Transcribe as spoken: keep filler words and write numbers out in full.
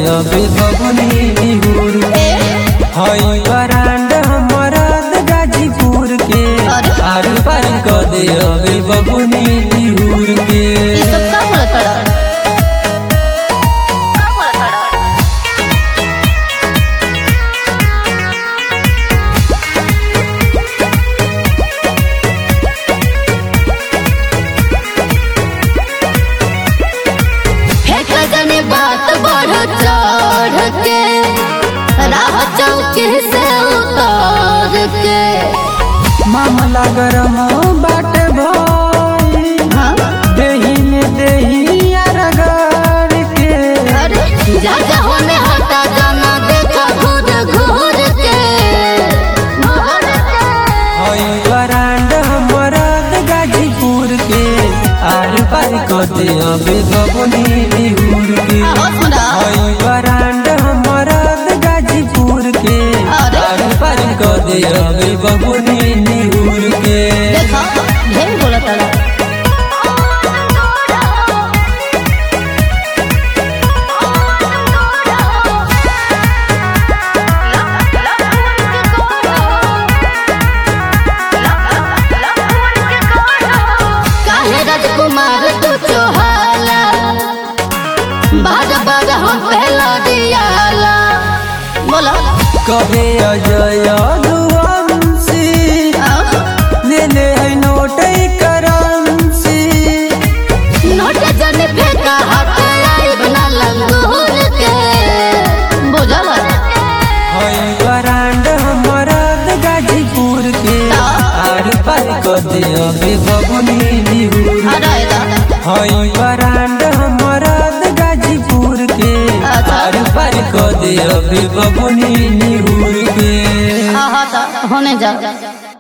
अबे बबुनी निहुर के हई बरांड मरद गाजीपुर के आर पार क दे अबे बबुनी निहुर के। बात बढ़ चढ़ के राह चौकी से उतर के मामला गरम बाट भाई देही में देही रगड़ के जा होने हटा जाना देखा घूर घूर के हई बरांड मरद गाजीपुर के आर पार क दे अबे बबुनी निहुर के हई बरांड मरद गाजीपुर के आर पार क दे अबे बबुनी निहुर के। देखा ढेर बोला तारा कुमार तू चोहाला बाज बाज हम पहला दियाला बोला कहे अजय दुवंशी ले ले है नोट करेंसी नोट जन फेंका हाथ लाइव ना लंगूर के बुझल हई बरांड मरद गाजीपुर के आर पार क दे अबे बबुनी निहुर हई बरांड मरद गाजीपुर के आर पार क दे अबे बबुनी निहुर के। होने जा।